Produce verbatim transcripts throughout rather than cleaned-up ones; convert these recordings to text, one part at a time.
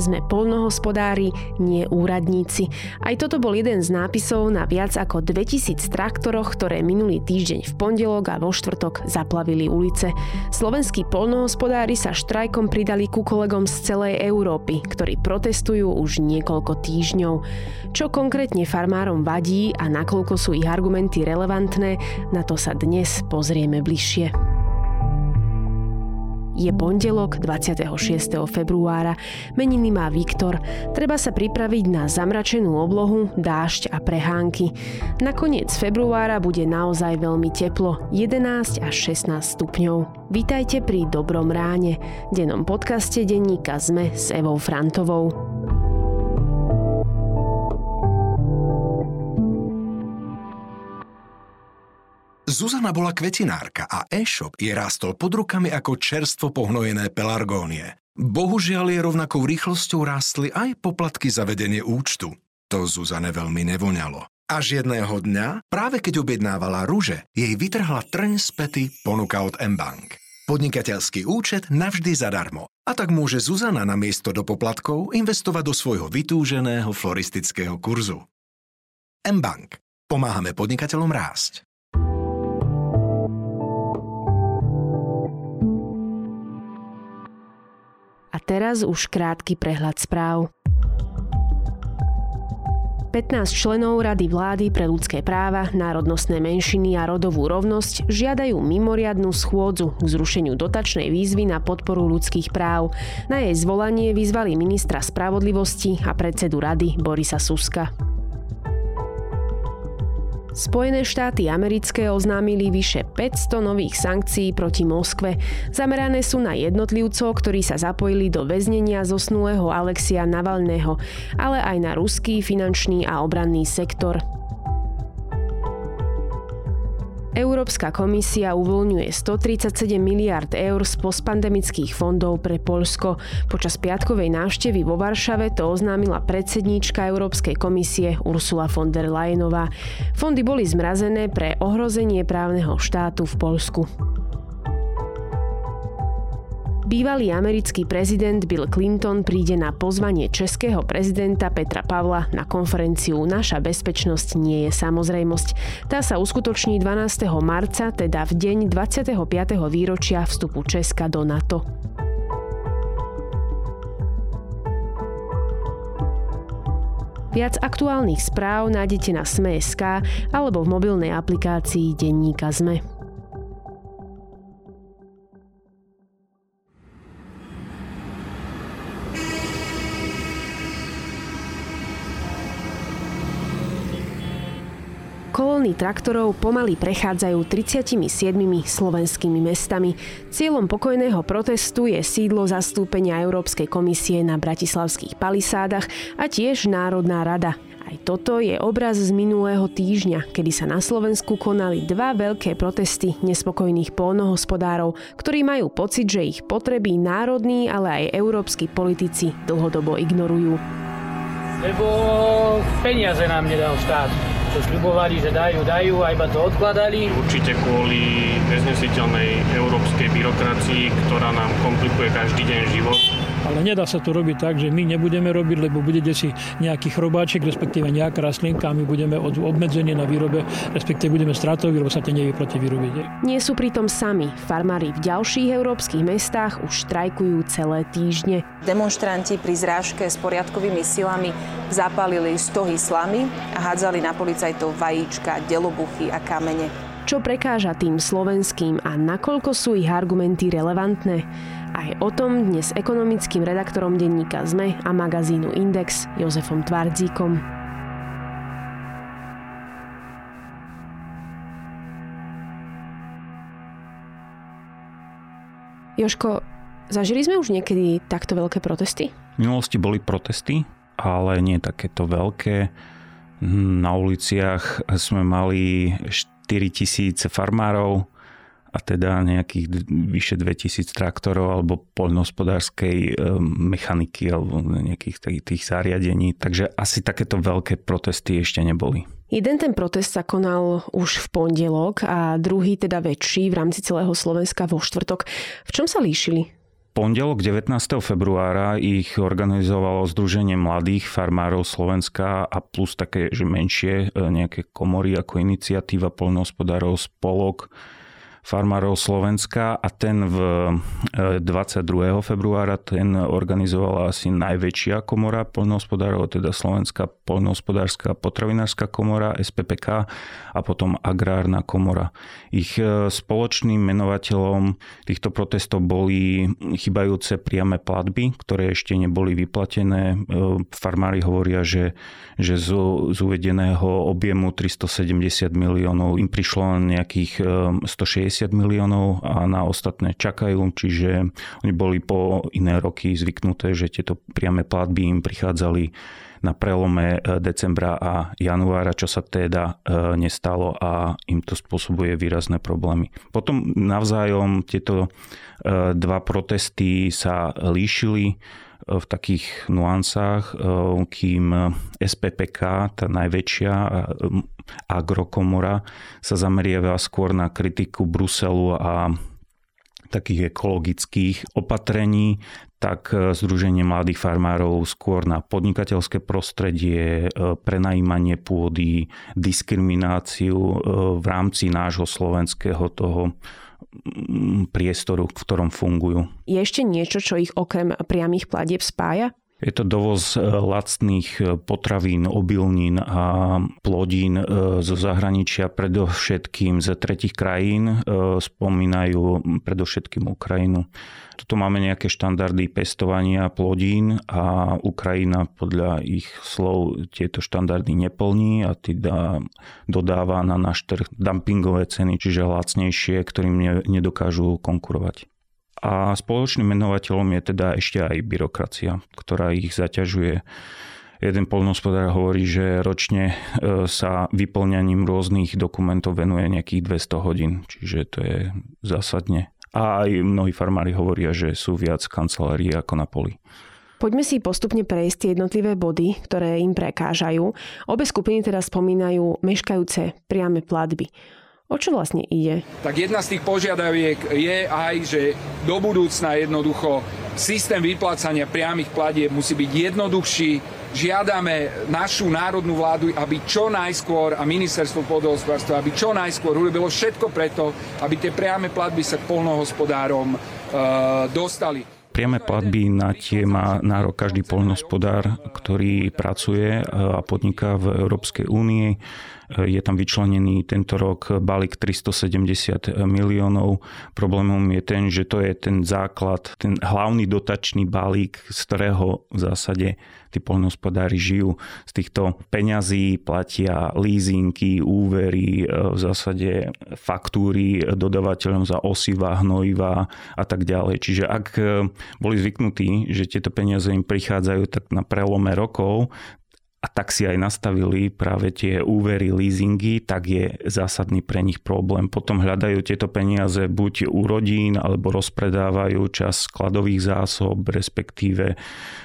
Sme poľnohospodári, nie úradníci. Aj toto bol jeden z nápisov na viac ako dvetisíc traktoroch, ktoré minulý týždeň v pondelok a vo štvrtok zaplavili ulice. Slovenskí poľnohospodári sa štrajkom pridali ku kolegom z celej Európy, ktorí protestujú už niekoľko týždňov. Čo konkrétne farmárom vadí a nakoľko sú ich argumenty relevantné, na to sa dnes pozrieme bližšie. Je pondelok dvadsiateho šiesteho februára. Meniny má Viktor. Treba sa pripraviť na zamračenú oblohu, dážď a prehánky. Na koniec februára bude naozaj veľmi teplo, jedenásť až šestnásť stupňov. Vítajte pri Dobrom ráne, dennom podcaste denníka SME s Evou Frantovou. Zuzana bola kvetinárka a e-shop jej rástol pod rukami ako čerstvo pohnojené pelargónie. Bohužiaľ jej rovnakou rýchlosťou rástli aj poplatky za vedenie účtu. To Zuzane veľmi nevoňalo. Až jedného dňa, práve keď objednávala ruže, jej vytrhla trň z pety ponuka od mBank. Podnikateľský účet navždy zadarmo. A tak môže Zuzana namiesto do poplatkov investovať do svojho vytúženého floristického kurzu. mBank. Pomáhame podnikateľom rásť. A teraz už krátky prehľad správ. pätnásť členov Rady vlády pre ľudské práva, národnostné menšiny a rodovú rovnosť žiadajú mimoriadnu schôdzu k zrušeniu dotačnej výzvy na podporu ľudských práv. Na jej zvolanie vyzvali ministra spravodlivosti a predsedu Rady Borisa Suska. Spojené štáty americké oznámili vyše päťsto nových sankcií proti Moskve. Zamerané sú na jednotlivcov, ktorí sa zapojili do väznenia zosnulého Alexeja Navalného, ale aj na ruský finančný a obranný sektor. Európska komisia uvoľňuje stotridsaťsedem miliárd eur z postpandemických fondov pre Poľsko. Počas piatkovej návštevy vo Varšave to oznámila predsedníčka Európskej komisie Ursula von der Leyenová. Fondy boli zmrazené pre ohrozenie právneho štátu v Poľsku. Bývalý americký prezident Bill Clinton príde na pozvanie českého prezidenta Petra Pavla na konferenciu Naša bezpečnosť nie je samozrejmosť. Tá sa uskutoční dvanásteho marca, teda v deň dvadsiateho piateho výročia vstupu Česka do NATO. Viac aktuálnych správ nájdete na es em e bodka es ká alebo v mobilnej aplikácii denníka SME. Kolóny traktorov pomaly prechádzajú tridsiatimi siedmimi slovenskými mestami. Cieľom pokojného protestu je sídlo zastúpenia Európskej komisie na bratislavských Palisádach a tiež Národná rada. Aj toto je obraz z minulého týždňa, kedy sa na Slovensku konali dva veľké protesty nespokojných poľnohospodárov, ktorí majú pocit, že ich potreby národní, ale aj európski politici dlhodobo ignorujú. Lebo peniaze nám nedal štát. To sľubovali, že dajú, dajú a iba to odkladali. Určite kvôli neznesiteľnej európskej byrokracii, ktorá nám komplikuje každý deň život. Ale nedá sa to robiť tak, že my nebudeme robiť, lebo bude si nejaký chrobáček, respektíve nejaká rastlinka a my budeme obmedzení na výrobe, respektíve budeme stratoví, lebo sa to nevyplatí vyrobiť. Nie sú pritom sami. Farmári v ďalších európskych mestách už štrajkujú celé týždne. Demonštranti pri zrážke s poriadkovými silami zapálili stohy slamy a hádzali na policajtov vajíčka, delobuchy a kamene. Čo prekáža tým slovenským a nakoľko sú ich argumenty relevantné? Aj o tom dnes ekonomickým redaktorom denníka SME a magazínu Index Jozefom Tvardzíkom. Jožko, zažili sme už niekedy takto veľké protesty? V minulosti boli protesty, ale nie takéto veľké. Na uliciach sme mali štyritisíc farmárov a teda nejakých vyše dvetisíc traktorov alebo poľnohospodárskej mechaniky alebo nejakých tých zariadení. Takže asi takéto veľké protesty ešte neboli. Jeden ten protest sa konal už v pondelok a druhý teda väčší v rámci celého Slovenska vo štvrtok. V čom sa líšili? pondelok devätnásteho februára ich organizovalo Združenie mladých farmárov Slovenska a plus také, že menšie nejaké komory ako Iniciatíva poľnohospodárov, Spolok farmárov Slovenska a ten v dvadsiateho druhého februára ten organizovala asi najväčšia komora poľnohospodárov, teda Slovenská poľnohospodárska potravinárska komora, es pé pé ká a potom Agrárna komora. Ich spoločným menovateľom týchto protestov boli chybajúce priame platby, ktoré ešte neboli vyplatené. Farmári hovoria, že, že z, z uvedeného objemu tristosedemdesiat miliónov im prišlo len nejakých stošesťdesiat miliónov a na ostatné čakajú, čiže oni boli po iné roky zvyknuté, že tieto priame platby im prichádzali na prelome decembra a januára, čo sa teda nestalo a im to spôsobuje výrazné problémy. Potom navzájom tieto dva protesty sa líšili v takých nuansách, kým es pé pé ká, tá najväčšia agrokomora, sa zameriava skôr na kritiku Bruselu a takých ekologických opatrení, tak Združenie mladých farmárov skôr na podnikateľské prostredie, prenajímanie pôdy, diskrimináciu v rámci nášho slovenského toho priestoru, v ktorom fungujú. Je ešte niečo, čo ich okrem priamych platieb spája? Je to dovoz lacných potravín, obilnín a plodín zo zahraničia, predovšetkým z tretích krajín. Spomínajú predovšetkým Ukrajinu. Tuto máme nejaké štandardy pestovania plodín a Ukrajina podľa ich slov tieto štandardy neplní a teda dodáva na náš trh dumpingové ceny, čiže lacnejšie, ktorým nedokážu konkurovať. A spoločným menovateľom je teda ešte aj byrokracia, ktorá ich zaťažuje. Jeden poľnohospodár hovorí, že ročne sa vyplňaním rôznych dokumentov venuje nejakých dvesto hodín, čiže to je zásadne. A aj mnohí farmári hovoria, že sú viac kancelárií ako na poli. Poďme si postupne prejsť tie jednotlivé body, ktoré im prekážajú. Obe skupiny teda spomínajú meškajúce priame platby. O čo vlastne ide? Tak jedna z tých požiadaviek je aj, že do budúcna jednoducho systém vyplácania priamych platieb musí byť jednoduchší. Žiadame našu národnú vládu, aby čo najskôr a ministerstvo pôdohospodárstva, aby čo najskôr urobilo všetko preto, aby tie priame platby sa k poľnohospodárom e, dostali. Priame platby na tie má nárok každý poľnohospodár, ktorý pracuje a podniká v Európskej únii. Je tam vyčlenený tento rok balík tristosedemdesiat miliónov. Problémom je ten, že to je ten základ, ten hlavný dotačný balík, z ktorého v zásade tí poľnohospodári žijú. Z týchto peňazí platia leasingy, úvery, v zásade faktúry dodavateľom za osiva, hnojiva a tak ďalej. Čiže ak boli zvyknutí, že tieto peniaze im prichádzajú tak na prelome rokov, a tak si aj nastavili práve tie úvery, leasingy, tak je zásadný pre nich problém. Potom hľadajú tieto peniaze buď u rodín, alebo rozpredávajú časť skladových zásob, respektíve e,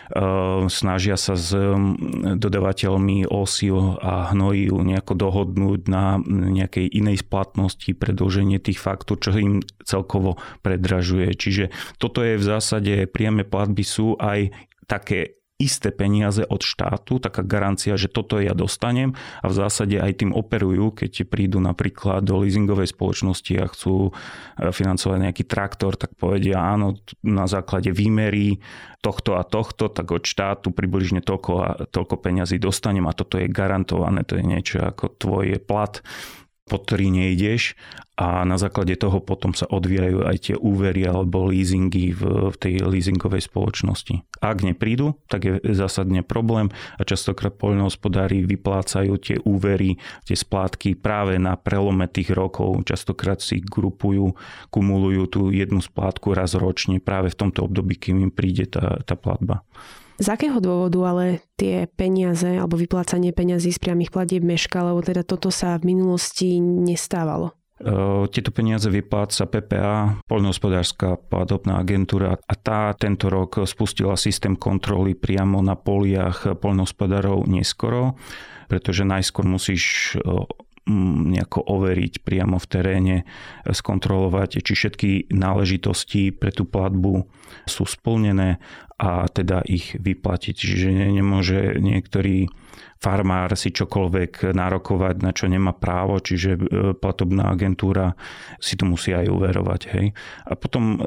snažia sa s dodavateľmi osiv a hnojív nejako dohodnúť na nejakej inej splatnosti, predĺženie tých faktúr, čo im celkovo predražuje. Čiže toto je v zásade, priame platby sú aj také isté peniaze od štátu, taká garancia, že toto ja dostanem a v zásade aj tým operujú, keď prídu napríklad do leasingovej spoločnosti a chcú financovať nejaký traktor, tak povedia áno, na základe výmery tohto a tohto, tak od štátu približne toľko a toľko peňazí dostanem a toto je garantované, to je niečo ako tvoj plat, pod ktorý nejdeš a na základe toho potom sa odvíjajú aj tie úvery alebo leasingy v, v tej leasingovej spoločnosti. Ak neprídu, tak je zásadne problém a častokrát poľnohospodári vyplácajú tie úvery, tie splátky práve na prelome tých rokov. Častokrát si grupujú, kumulujú tú jednu splátku raz ročne práve v tomto období, kým im príde tá, tá platba. Z akého dôvodu ale tie peniaze alebo vyplácanie peňazí z priamych platieb meška, lebo teda toto sa v minulosti nestávalo? Tieto peniaze vypláca pé pé á, poľnohospodárska platobná agentúra a tá tento rok spustila systém kontroly priamo na poliach poľnohospodárov neskoro, pretože najskôr musíš nejako overiť priamo v teréne, skontrolovať, či všetky náležitosti pre tú platbu sú splnené a teda ich vyplatiť. Čiže nemôže niektorý farmár si čokoľvek nárokovať, na čo nemá právo, čiže platobná agentúra si to musí aj uverovať. Hej. A potom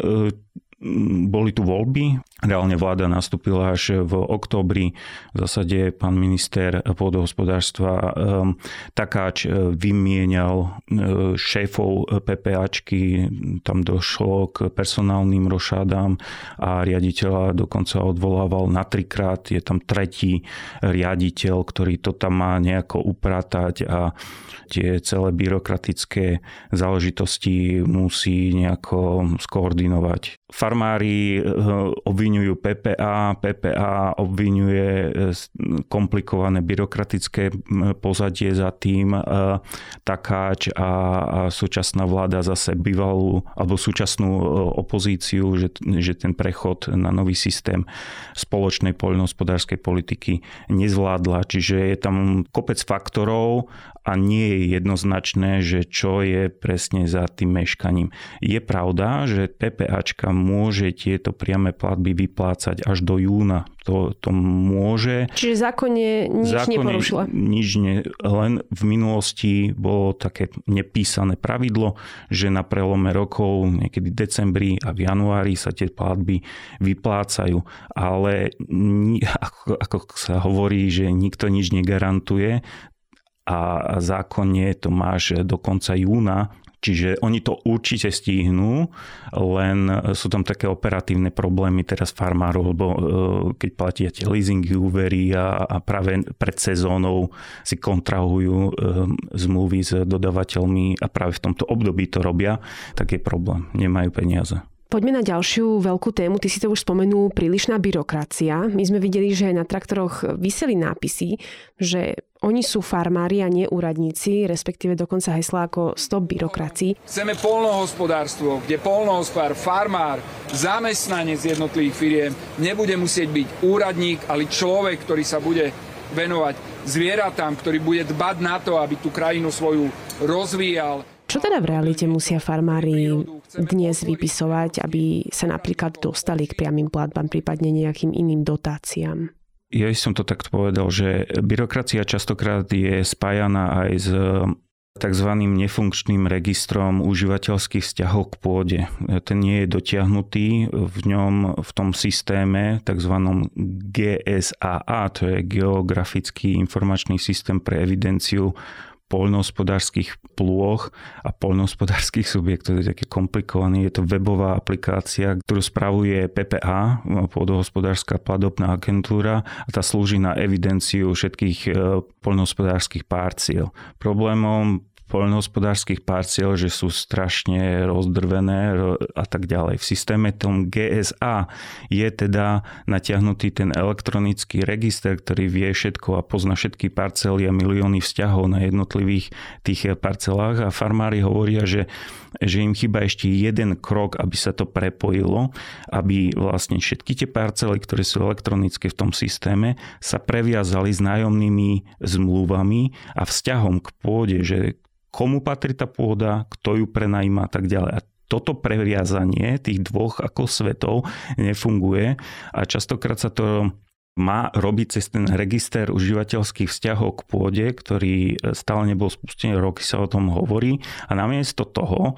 boli tu voľby, reálne vláda nastúpila až v októbri. V zásade pán minister pôdohospodárstva Takáč vymienial šéfov PPAčky, tam došlo k personálnym rošádám a riaditeľa dokonca odvolával na trikrát. Je tam tretí riaditeľ, ktorý to tam má nejako upratať a tie celé byrokratické záležitosti musí nejako skoordinovať. Farmári obviňujú pé pé á, pé pé á obviňuje komplikované byrokratické pozadie za tým, Takáč a súčasná vláda zase bývalú alebo súčasnú opozíciu, že, že ten prechod na nový systém spoločnej poľnohospodárskej politiky nezvládla. Čiže je tam kopec faktorov a nie je jednoznačné, že čo je presne za tým meškaním. Je pravda, že PPAčka môže tieto priame platby vyplácať až do júna. To, to môže. Čiže zákonne nič zákonne neporušila? Nič ne, len v minulosti bolo také nepísané pravidlo, že na prelome rokov, niekedy v decembri a v januári sa tie platby vyplácajú. Ale ako, ako sa hovorí, že nikto nič negarantuje, a zákonne to máš do konca júna, čiže oni to určite stihnú, len sú tam také operatívne problémy teraz farmárov, lebo keď platíte leasingy, úvery a, a práve pred sezónou si kontrahujú zmluvy s dodavateľmi a práve v tomto období to robia, tak je problém, nemajú peniaze. Poďme na ďalšiu veľkú tému. Ty si to už spomenul, prílišná byrokracia. My sme videli, že na traktoroch viseli nápisy, že oni sú farmári a nie úradníci, respektíve dokonca heslá ako stop byrokracii. Chceme poľnohospodárstvo, kde poľnohospodár, farmár, zamestnanec jednotlivých firiem nebude musieť byť úradník, ale človek, ktorý sa bude venovať zvieratám, ktorý bude dbať na to, aby tú krajinu svoju rozvíjal. Čo teda v realite musia farmári dnes vypisovať, aby sa napríklad dostali k priamym platbám, prípadne nejakým iným dotáciám? Ja som to takto povedal, že byrokracia častokrát je spájaná aj s takzvaným nefunkčným registrom užívateľských vzťahov k pôde. Ten nie je dotiahnutý v ňom, v tom systéme takzvanom gé es á á, to je Geografický informačný systém pre evidenciu poľnohospodárskych plôch a poľnohospodárskych subjektov. To je také komplikované. Je to webová aplikácia, ktorú spravuje pé pé á, pôdohospodárska platobná agentúra, a tá slúži na evidenciu všetkých poľnohospodárskych parciel. Problémom poľnohospodárskych parciel, že sú strašne rozdrvené a tak ďalej. V systéme tom gé es á je teda natiahnutý ten elektronický register, ktorý vie všetko a pozná všetky parcely a milióny vzťahov na jednotlivých tých parcelách a farmári hovoria, že, že im chýba ešte jeden krok, aby sa to prepojilo, aby vlastne všetky tie parcely, ktoré sú elektronické v tom systéme, sa previazali s nájomnými zmluvami a vzťahom k pôde, že komu patrí tá pôda, kto ju prenajíma a tak ďalej. A toto previazanie tých dvoch ako svetov nefunguje a častokrát sa to má robiť cez ten register užívateľských vzťahov k pôde, ktorý stále nebol spustený, roky sa o tom hovorí a namiesto toho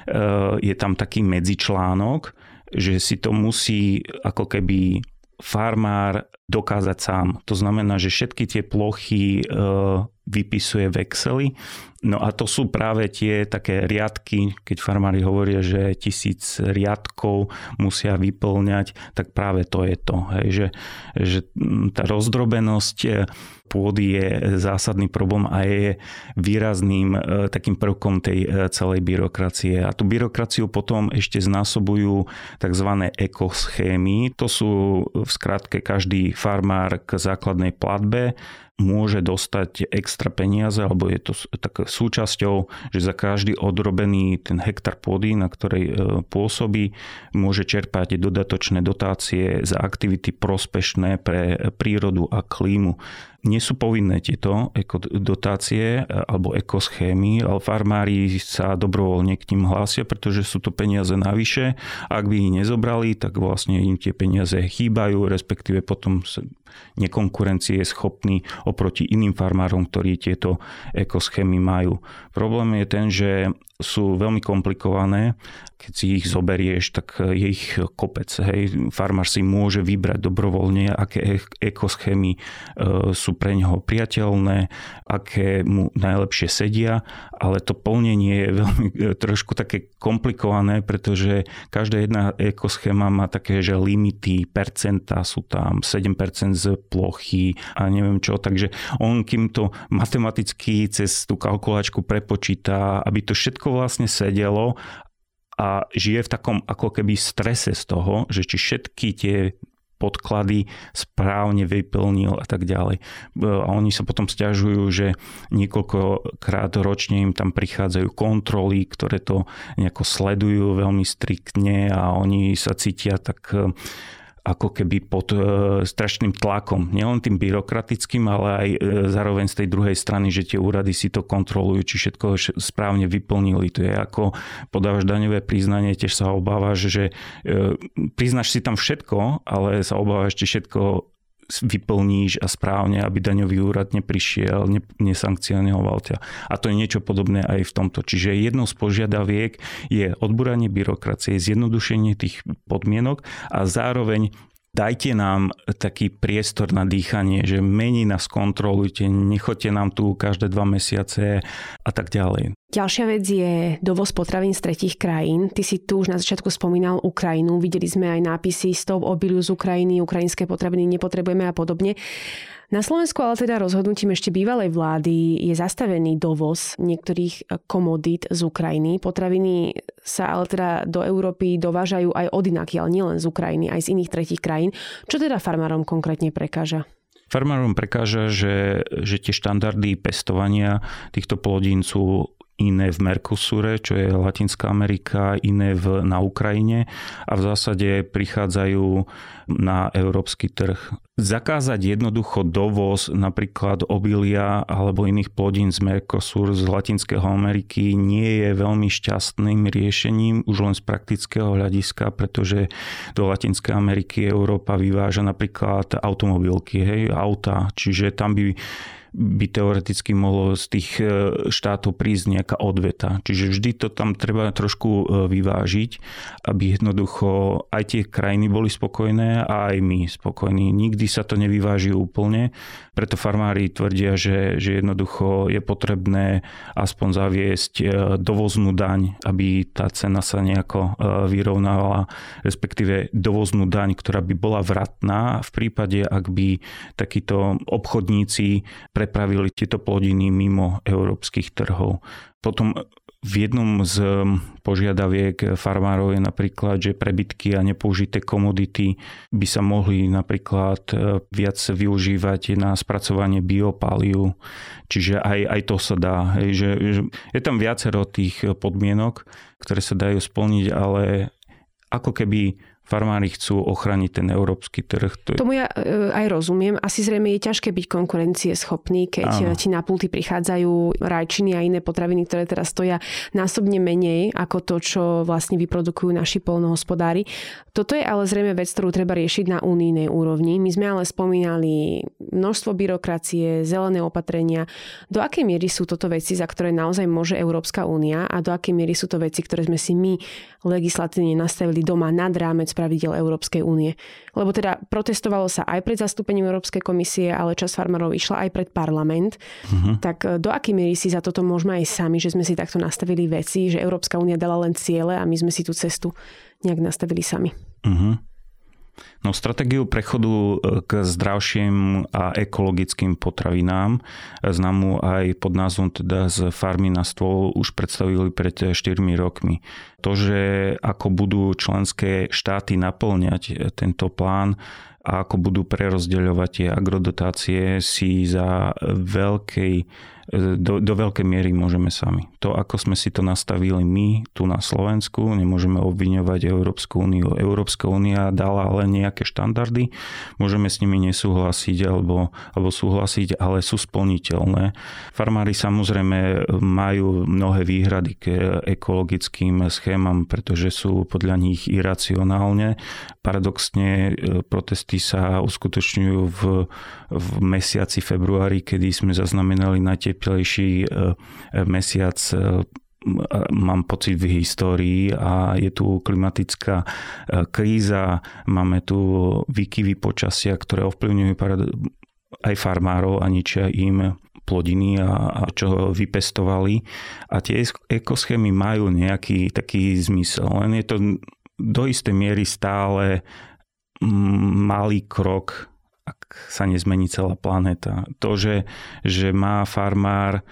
je tam taký medzičlánok, že si to musí ako keby farmár dokázať sám. To znamená, že všetky tie plochy vypisuje v Exceli. No a to sú práve tie také riadky, keď farmári hovoria, že tisíc riadkov musia vyplňať, tak práve to je to. Hej, že, že tá rozdrobenosť pôdy je zásadný problém a je výrazným takým prvkom tej celej byrokracie. A tú byrokraciu potom ešte znásobujú tzv. Ekoschémy. To sú v skratke každý farmár k základnej platbe môže dostať extra peniaze, alebo je to tak súčasťou, že za každý odrobený ten hektár pôdy, na ktorej pôsobí, môže čerpať dodatočné dotácie za aktivity prospešné pre prírodu a klímu. Nie sú povinné tieto ekodotácie alebo ekoschémy, ale farmári sa dobrovoľne k ním hlásia, pretože sú to peniaze navyše. Ak by ich nezobrali, tak vlastne im tie peniaze chýbajú, respektíve potom nekonkurencie je schopný oproti iným farmárom, ktorí tieto ekoschémy majú. Problém je ten, že sú veľmi komplikované. Keď si ich zoberieš, tak je ich kopec. Hej. Farmár si môže vybrať dobrovoľne, aké ekoschémy sú pre neho priateľné, aké mu najlepšie sedia, ale to plnenie je veľmi trošku také komplikované, pretože každá jedna ekoschéma má také, že limity, percentá sú tam sedem percent z plochy a neviem čo. Takže on, kým to matematicky cez tú kalkulačku prepočíta, aby to všetko vlastne sedelo a žije v takom ako keby strese z toho, že či všetky tie podklady správne vyplnil a tak ďalej. A oni sa potom sťažujú, že niekoľkokrát ročne im tam prichádzajú kontroly, ktoré to nejako sledujú veľmi striktne a oni sa cítia tak ako keby pod e, strašným tlakom. Nielen tým byrokratickým, ale aj e, zároveň z tej druhej strany, že tie úrady si to kontrolujú, či všetko správne vyplnili. To je ako podávaš daňové priznanie, tiež sa obávaš, že e, priznáš si tam všetko, ale sa obávaš, či všetko vyplníš a správne, aby daňový úrad neprišiel, ne, nesankcionoval ťa. A to je niečo podobné aj v tomto. Čiže jednou z požiadaviek je odbúranie byrokracie, zjednodušenie tých podmienok a zároveň dajte nám taký priestor na dýchanie, že menej nás kontrolujte, nechoďte nám tu každé dva mesiace a tak ďalej. Ďalšia vec je dovoz potravín z tretích krajín. Ty si tu už na začiatku spomínal Ukrajinu. Videli sme aj nápisy stop obiliu z Ukrajiny, ukrajinské potraviny nepotrebujeme a podobne. Na Slovensku ale teda rozhodnutím ešte bývalej vlády je zastavený dovoz niektorých komodít z Ukrajiny. Potraviny sa ale teda do Európy dovážajú aj odinakiaľ, nielen z Ukrajiny, aj z iných tretích krajín. Čo teda farmárom konkrétne prekáža? Farmárom prekáža, že, že tie štandardy pestovania týchto plodín sú iné v Mercosure, čo je Latinská Amerika, iné v, na Ukrajine a v zásade prichádzajú na európsky trh. Zakázať jednoducho dovoz napríklad obilia alebo iných plodín z Mercosur z Latinského Ameriky nie je veľmi šťastným riešením už len z praktického hľadiska, pretože do Latinskej Ameriky Európa vyváža napríklad automobilky, hej, auta, čiže tam by by teoreticky mohlo z tých štátov prísť nejaká odveta. Čiže vždy to tam treba trošku vyvážiť, aby jednoducho aj tie krajiny boli spokojné a aj my spokojní. Nikdy sa to nevyváži úplne, preto farmári tvrdia, že, že jednoducho je potrebné aspoň zaviesť dovoznú daň, aby tá cena sa nejako vyrovnávala, respektíve dovoznú daň, ktorá by bola vratná v prípade, ak by takíto obchodníci prepravili tieto plodiny mimo európskych trhov. Potom v jednom z požiadaviek farmárov je napríklad, že prebytky a nepoužité komodity by sa mohli napríklad viac využívať na spracovanie biopáliu. Čiže aj, aj to sa dá. Hej, že, že je tam viacero tých podmienok, ktoré sa dajú splniť, ale ako keby farmári chcú ochrániť ten európsky trh. To je... Tomu ja e, aj rozumiem. Asi zrejme je ťažké byť konkurencieschopný, keď Áno. ti na pulty prichádzajú rajčiny a iné potraviny, ktoré teraz stoja násobne menej ako to, čo vlastne vyprodukujú naši poľnohospodári. Toto je ale zrejme vec, ktorú treba riešiť na unijnej úrovni. My sme ale spomínali množstvo byrokracie, zelené opatrenia. Do akej miery sú toto veci, za ktoré naozaj môže Európska únia a do akej miery sú to veci, ktoré sme si my legislatívne nastavili doma nad rámec pravidiel Európskej únie. Lebo teda protestovalo sa aj pred zastúpením Európskej komisie, ale časť farmárov išla aj pred parlament. Uh-huh. Tak do akej miery si za toto môžeme aj sami, že sme si takto nastavili veci, že Európska únia dala len ciele a my sme si tú cestu nejak nastavili sami. Uh-huh. No, stratégiu prechodu k zdravším a ekologickým potravinám, známu aj pod názvom teda z farmy na stôl, už predstavili pred štyrmi rokmi. To, že ako budú členské štáty naplňať tento plán a ako budú prerozdeľovať tie agrodotácie, si za veľkej do, do veľkej miery môžeme sami. To, ako sme si to nastavili my tu na Slovensku, nemôžeme obviňovať Európsku úniu. Európska únia dala len nejaké štandardy, môžeme s nimi nesúhlasiť alebo, alebo súhlasiť, ale sú splniteľné. Farmári samozrejme majú mnohé výhrady k ekologickým schémam, pretože sú podľa nich iracionálne. Paradoxne protesty sa uskutočňujú v, v mesiaci februári, kedy sme zaznamenali najteplejší mesiac, mám pocit, v histórii, a je tu klimatická kríza, máme tu výkyvy počasia, ktoré ovplyvňujú aj farmárov a ničia im plodiny a, a čo vypestovali. A tie ekoschémy majú nejaký taký zmysel, len je to do istej miery stále malý krok, ak sa nezmení celá planéta. To, že, že má farmár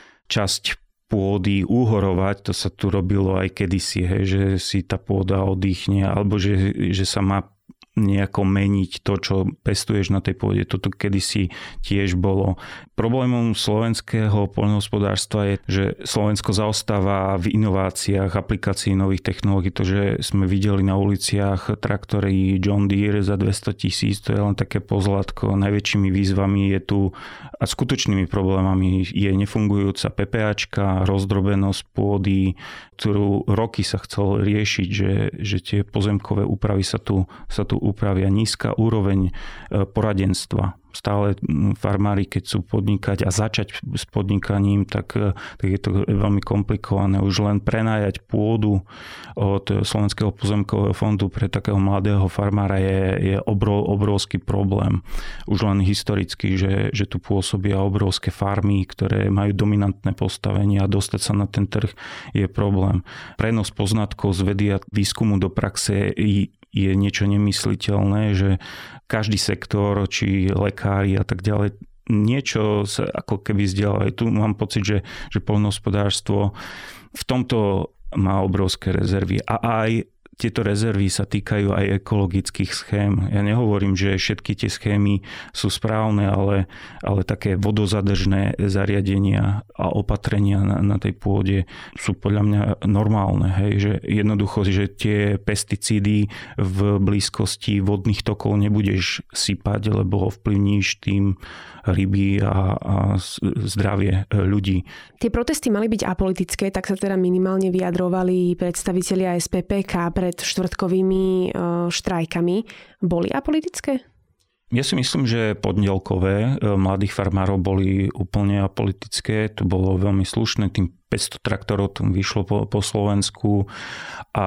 časť pôdy uhorovať, to sa tu robilo aj kedysi, hej, že si tá pôda oddychne, alebo že, že sa má nejako meniť to, čo pestuješ na tej pôde. Toto kedysi tiež bolo. Problémom slovenského poľnohospodárstva je, že Slovensko zaostáva v inováciách, aplikácií nových technológií. To, že sme videli na uliciach traktory John Deere za dvesto tisíc, to je len také pozlátko. Najväčšími výzvami je tu a skutočnými problémami je nefungujúca PPAčka, rozdrobenosť pôdy, ktorú roky sa chcel riešiť, že, že tie pozemkové úpravy sa tu, sa tu upravia. Nízka úroveň poradenstva. Stále farmári, keď sú podnikať a začať s podnikaním, tak, tak je to veľmi komplikované. Už len prenajať pôdu od Slovenského pozemkového fondu pre takého mladého farmára je, je obrov, obrovský problém. Už len historicky, že, že tu pôsobia obrovské farmy, ktoré majú dominantné postavenie, a dostať sa na ten trh je problém. Prenos poznatkov z vedy a výskumu do praxe je niečo nemysliteľné, že každý sektor, či lekári a tak ďalej, niečo sa ako keby vzdialuje. Tu mám pocit, že, že poľnohospodárstvo v tomto má obrovské rezervy. A aj tieto rezervy sa týkajú aj ekologických schém. Ja nehovorím, že všetky tie schémy sú správne, ale, ale také vodozadržné zariadenia a opatrenia na, na tej pôde sú podľa mňa normálne. Hej? Že jednoducho, že tie pesticídy v blízkosti vodných tokov nebudeš sypať, lebo ovplyvníš tým ryby a, a zdravie ľudí. Tie protesty mali byť apolitické, tak sa teda minimálne vyjadrovali predstavitelia es pé pé ká pred štvrtkovými štrajkami. Boli apolitické? Ja si myslím, že pondelkové mladých farmárov boli úplne apolitické. To bolo veľmi slušné. Tým päťsto traktorov tam vyšlo po, po Slovensku a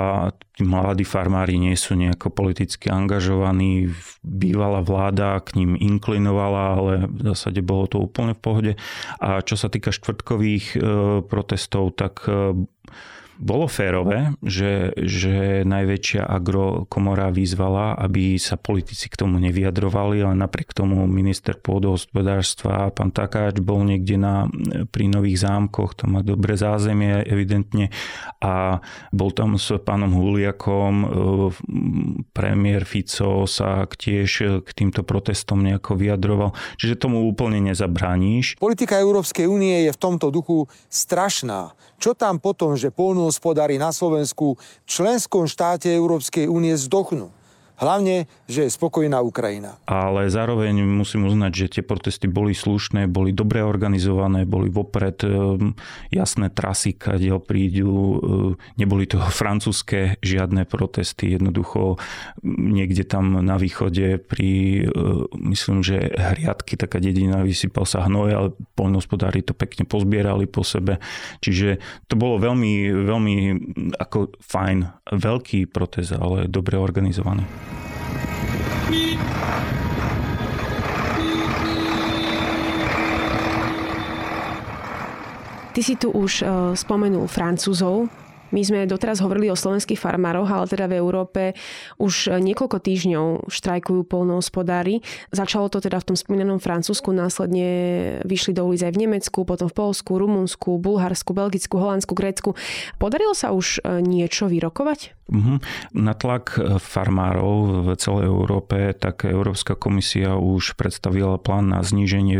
tí mladí farmári nie sú nejako politicky angažovaní. Bývalá vláda k ním inklinovala, ale v zásade bolo to úplne v pohode. A čo sa týka štvrtkových protestov, tak bolo férové, že, že najväčšia agrokomora vyzvala, aby sa politici k tomu nevyjadrovali, ale napriek tomu minister pôdohospodárstva pán Takáč bol niekde na, pri Nových Zámkoch, to má dobré zázemie evidentne, a bol tam s pánom Huliakom, premiér Fico sa tiež k týmto protestom nejako vyjadroval, čiže tomu úplne nezabrániš. Politika Európskej únie je v tomto duchu strašná. Čo tam potom, že poľnohospodári na Slovensku v členskom štáte Európskej únie zdochnú? Hlavne, že je spokojná Ukrajina. Ale zároveň musím uznať, že tie protesty boli slušné, boli dobre organizované, boli vopred jasné trasy, kadiaľ prídu. Neboli to francúzske žiadne protesty. Jednoducho niekde tam na východe pri, myslím, že hriadky, taká dedina, vysypal sa hnoj, ale poľnohospodári to pekne pozbierali po sebe. Čiže to bolo veľmi, veľmi ako fajn, veľký protest, ale dobre organizovaný. Ty si tu už uh, spomenul Francúzov. My sme doteraz hovorili o slovenských farmároch, ale teda v Európe už niekoľko týždňov štrajkujú poľnohospodári. Začalo to teda v tom spomínanom Francúzsku, následne vyšli do ulic aj v Nemecku, potom v Poľsku, Rumunsku, Bulharsku, Belgicku, Holandsku, Grécku. Podarilo sa už niečo vyrokovať? Mm-hmm. Na tlak farmárov v celej Európe, tak Európska komisia už predstavila plán na zníženie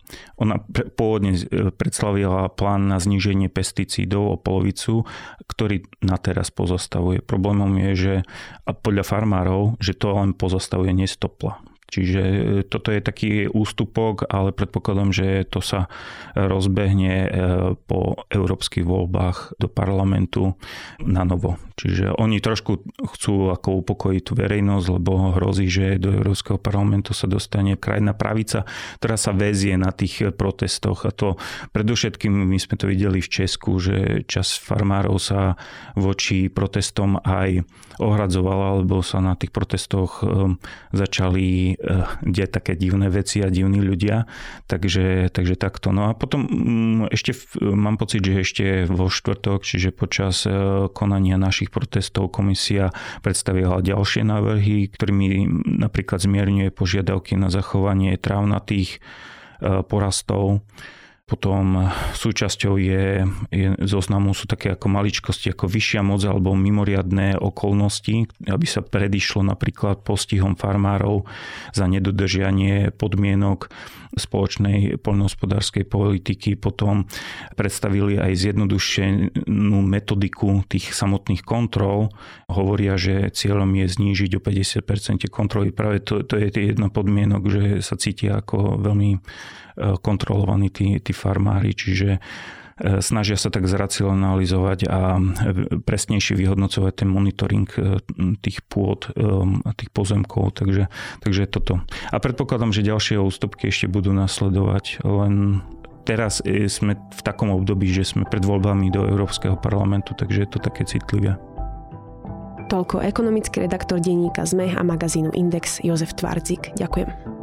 Ona pôvodne predstavila plán na zníženie pesticídov o polovicu, ktorý na teraz pozastavuje. Problémom je, že podľa farmárov, že to len pozastavuje, nestopla. Čiže toto je taký ústupok, ale predpokladám, že to sa rozbehne po európskych voľbách do parlamentu na novo. Čiže oni trošku chcú ako upokojiť tú verejnosť, lebo hrozí, že do Európskeho parlamentu sa dostane krajná pravica, ktorá sa väzie na tých protestoch. A to predovšetkým my sme to videli v Česku, že časť farmárov sa voči protestom aj ohradzovala, lebo sa na tých protestoch začali diať také divné veci a divní ľudia. Takže, takže takto. No a potom ešte mám pocit, že ešte vo štvrtok, čiže počas konania našich protestov komisia predstavila ďalšie návrhy, ktorými napríklad zmierňuje požiadavky na zachovanie trávnatých porastov. Potom súčasťou je, je zoznamu sú také ako maličkosti, ako vyššia moc alebo mimoriadne okolnosti, aby sa predišlo napríklad postihom farmárov za nedodržianie podmienok spoločnej poľnohospodárskej politiky. Potom predstavili aj zjednodušenú metodiku tých samotných kontrol. Hovoria, že cieľom je znížiť o päťdesiat percent kontroly. Práve to, to je jedna podmienok, že sa cítia ako veľmi kontrolovaní tí, tí farmári, čiže snažia sa tak zracionalizovať a presnejšie vyhodnocovať ten monitoring tých pôd a tých pozemkov, takže, takže toto. A predpokladám, že ďalšie ústupky ešte budú nasledovať, len teraz sme v takom období, že sme pred voľbami do Európskeho parlamentu, takže je to také citlivé. Toľko ekonomický redaktor denníka es em e a magazínu Index Jozef Tvardzik. Ďakujem.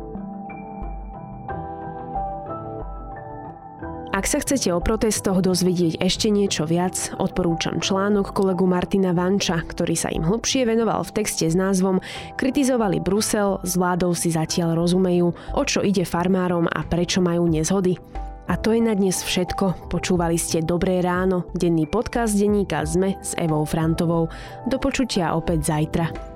Ak sa chcete o protestoch dozvedieť ešte niečo viac, odporúčam článok kolegu Martina Vanča, ktorý sa im hlbšie venoval v texte s názvom Kritizovali Brusel, s vládou si zatiaľ rozumejú, o čo ide farmárom a prečo majú nezhody. A to je na dnes všetko. Počúvali ste Dobré ráno, denný podcast denníka es em e s Evou Frantovou. Do počutia opäť zajtra.